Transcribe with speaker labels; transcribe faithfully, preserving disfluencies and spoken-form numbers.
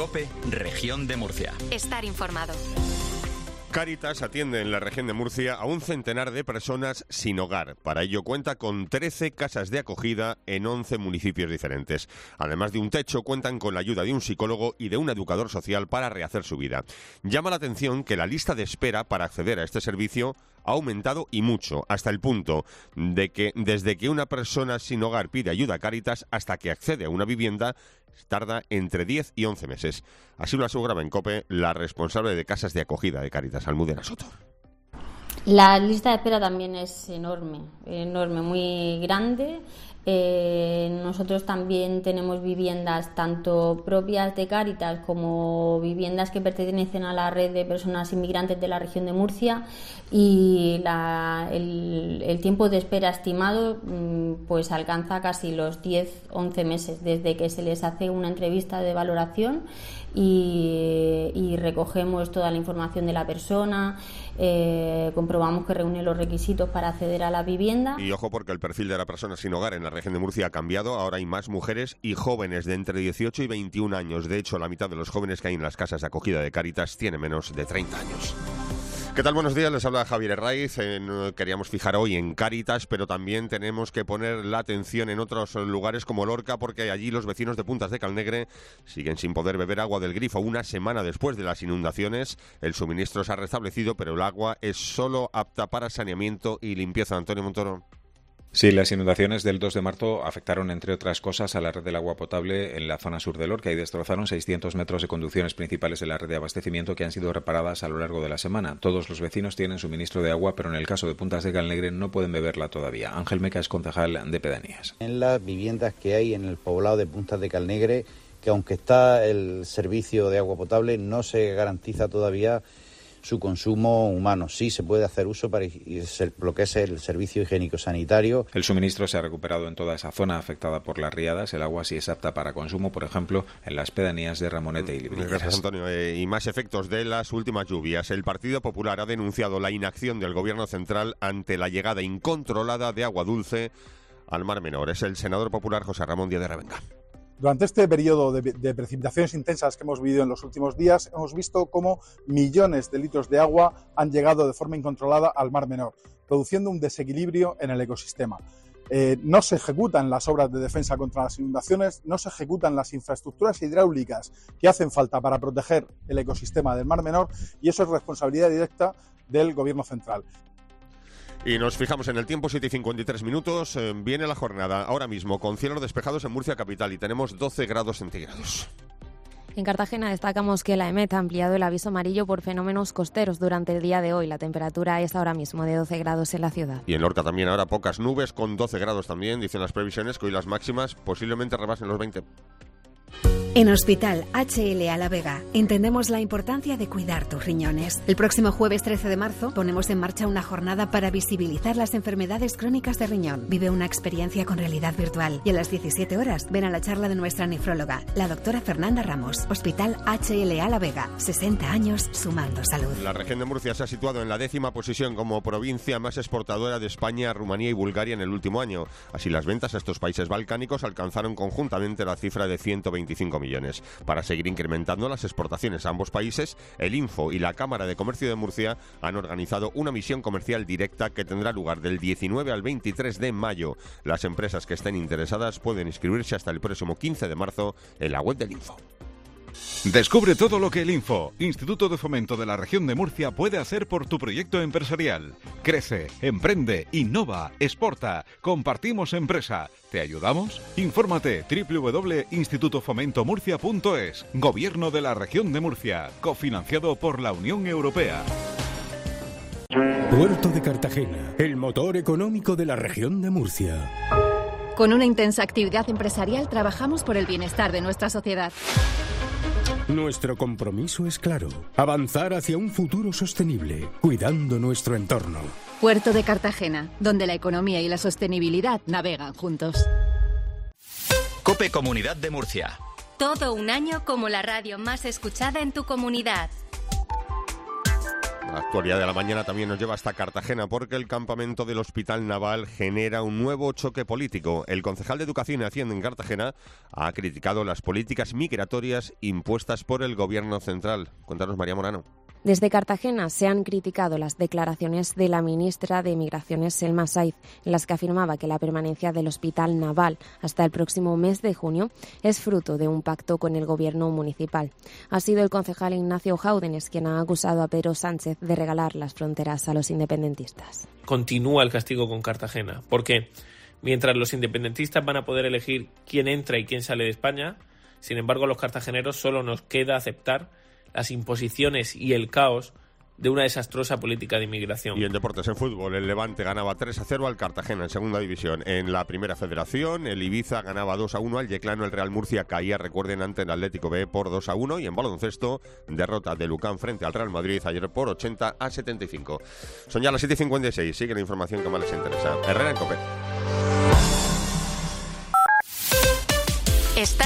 Speaker 1: COPE, Región de Murcia.
Speaker 2: Estar informado.
Speaker 3: Cáritas atiende en la región de Murcia a un centenar de personas sin hogar. Para ello cuenta con trece casas de acogida en once municipios diferentes. Además de un techo, cuentan con la ayuda de un psicólogo y de un educador social para rehacer su vida. Llama la atención que la lista de espera para acceder a este servicio ha aumentado y mucho, hasta el punto de que desde que una persona sin hogar pide ayuda a Cáritas hasta que accede a una vivienda, tarda entre diez y once meses. Así lo aseguraba en COPE la responsable de casas de acogida de Cáritas, Almudena Soto.
Speaker 4: La lista de espera también es enorme, enorme, muy grande. Eh, nosotros también tenemos viviendas tanto propias de Cáritas como viviendas que pertenecen a la red de personas inmigrantes de la región de Murcia, y la, el, el tiempo de espera estimado pues alcanza casi los diez a once meses desde que se les hace una entrevista de valoración y, y recogemos toda la información de la persona, eh, comprobamos que reúne los requisitos para acceder a la vivienda.
Speaker 3: Y ojo, porque el perfil de la persona sin hogar en la región de Murcia ha cambiado. Ahora hay más mujeres y jóvenes de entre dieciocho y veintiún años. De hecho, la mitad de los jóvenes que hay en las casas de acogida de Cáritas tiene menos de treinta años. ¿Qué tal? Buenos días, les habla Javier Herraiz. Eh, queríamos fijar hoy en Cáritas, pero también tenemos que poner la atención en otros lugares como Lorca, porque allí los vecinos de Puntas de Calnegre siguen sin poder beber agua del grifo. Una semana después de las inundaciones, el suministro se ha restablecido, pero el agua es solo apta para saneamiento y limpieza. Antonio Montoro.
Speaker 5: Sí, las inundaciones del dos de marzo afectaron, entre otras cosas, a la red del agua potable en la zona sur de Lorca y destrozaron seiscientos metros de conducciones principales de la red de abastecimiento que han sido reparadas a lo largo de la semana. Todos los vecinos tienen suministro de agua, pero en el caso de Puntas de Calnegre no pueden beberla todavía. Ángel Meca es concejal de Pedanías.
Speaker 6: En las viviendas que hay en el poblado de Puntas de Calnegre, que aunque está el servicio de agua potable, no se garantiza todavía su consumo humano. Sí se puede hacer uso para lo que es el servicio higiénico-sanitario.
Speaker 5: El suministro se ha recuperado en toda esa zona afectada por las riadas. El agua sí es apta para consumo, por ejemplo, en las pedanías de Ramonete y Librillas.
Speaker 3: Gracias, Antonio. Eh, y más efectos de las últimas lluvias. El Partido Popular ha denunciado la inacción del Gobierno central ante la llegada incontrolada de agua dulce al Mar Menor. Es el senador popular José Ramón Díaz de Revenga.
Speaker 7: Durante este periodo de, de precipitaciones intensas que hemos vivido en los últimos días, hemos visto cómo millones de litros de agua han llegado de forma incontrolada al Mar Menor, produciendo un desequilibrio en el ecosistema. Eh, no se ejecutan las obras de defensa contra las inundaciones, no se ejecutan las infraestructuras hidráulicas que hacen falta para proteger el ecosistema del Mar Menor, y eso es responsabilidad directa del Gobierno central.
Speaker 3: Y nos fijamos en el tiempo, siete y cincuenta y tres minutos. Eh, viene la jornada ahora mismo con cielos despejados en Murcia capital y tenemos doce grados centígrados.
Speaker 8: En Cartagena destacamos que la EMET ha ampliado el aviso amarillo por fenómenos costeros durante el día de hoy. La temperatura es ahora mismo de doce grados en la ciudad.
Speaker 3: Y en Lorca también ahora pocas nubes con doce grados también. Dicen las previsiones que hoy las máximas posiblemente rebasen los veinte.
Speaker 2: En Hospital H L A La Vega entendemos la importancia de cuidar tus riñones. El próximo jueves trece de marzo ponemos en marcha una jornada para visibilizar las enfermedades crónicas de riñón. Vive una experiencia con realidad virtual y a las diecisiete horas ven a la charla de nuestra nefróloga, la doctora Fernanda Ramos. Hospital H L A La Vega, sesenta años sumando salud.
Speaker 3: La región de Murcia se ha situado en la décima posición como provincia más exportadora de España, Rumanía y Bulgaria en el último año. Así, las ventas a estos países balcánicos alcanzaron conjuntamente la cifra de ciento veinticinco millones. Para seguir incrementando las exportaciones a ambos países, el Info y la Cámara de Comercio de Murcia han organizado una misión comercial directa que tendrá lugar del diecinueve al veintitrés de mayo. Las empresas que estén interesadas pueden inscribirse hasta el próximo quince de marzo en la web del Info.
Speaker 9: Descubre todo lo que el Info, Instituto de Fomento de la Región de Murcia, puede hacer por tu proyecto empresarial. Crece, emprende, innova, exporta. Compartimos empresa. ¿Te ayudamos? Infórmate doble u doble u doble punto instituto fomento murcia punto es. Gobierno de la Región de Murcia. Cofinanciado por la Unión Europea.
Speaker 10: Puerto de Cartagena, el motor económico de la Región de Murcia.
Speaker 11: Con una intensa actividad empresarial trabajamos por el bienestar de nuestra sociedad.
Speaker 10: Nuestro compromiso es claro: avanzar hacia un futuro sostenible, cuidando nuestro entorno.
Speaker 11: Puerto de Cartagena, donde la economía y la sostenibilidad navegan juntos.
Speaker 1: COPE Comunidad de Murcia.
Speaker 2: Todo un año como la radio más escuchada en tu comunidad.
Speaker 3: La actualidad de la mañana también nos lleva hasta Cartagena porque el campamento del Hospital Naval genera un nuevo choque político. El concejal de Educación y Hacienda en Cartagena ha criticado las políticas migratorias impuestas por el Gobierno central. Cuéntanos, María Morano.
Speaker 8: Desde Cartagena se han criticado las declaraciones de la ministra de Migraciones, Selma Saiz, en las que afirmaba que la permanencia del Hospital Naval hasta el próximo mes de junio es fruto de un pacto con el Gobierno municipal. Ha sido el concejal Ignacio Jáudenes quien ha acusado a Pedro Sánchez de regalar las fronteras a los independentistas.
Speaker 12: Continúa el castigo con Cartagena, porque mientras los independentistas van a poder elegir quién entra y quién sale de España, sin embargo a los cartageneros solo nos queda aceptar las imposiciones y el caos de una desastrosa política de inmigración.
Speaker 3: Y en deportes, en fútbol, el Levante ganaba tres a cero al Cartagena en segunda división. En la primera federación, el Ibiza ganaba dos a uno al Yeclano. El Real Murcia caía, recuerden, ante el Atlético B por dos a uno. Y en baloncesto, derrota de Lucán frente al Real Madrid ayer por ochenta a setenta y cinco. Son ya las siete y cincuenta y seis. Sigue la información que más les interesa. Herrera en COPE.